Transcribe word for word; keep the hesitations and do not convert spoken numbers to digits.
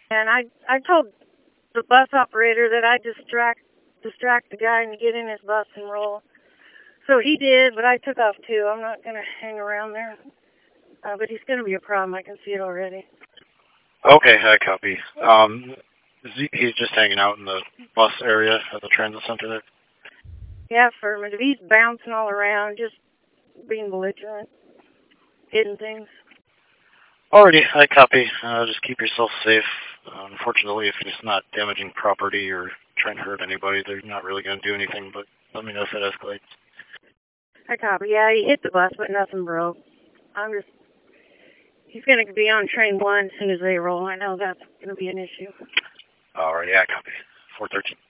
And I I told the bus operator that I'd distract distract the guy and get in his bus and roll. So he did, but I took off too. I'm not gonna hang around there. Uh, but he's gonna be a problem. I can see it already. Okay, I copy. Um, is he, he's just hanging out in the bus area at the transit center there? Yeah, affirmative. He's bouncing all around, just being belligerent, hitting things. Alrighty, I copy. Uh, just keep yourself safe. Uh, unfortunately, if he's not damaging property or trying to hurt anybody, they're not really going to do anything, but let me know if it escalates. I copy. Yeah, he hit the bus, but nothing broke. I'm just... He's going to be on train one as soon as they roll. I know that's going to be an issue. Alrighty, I copy. four thirteen.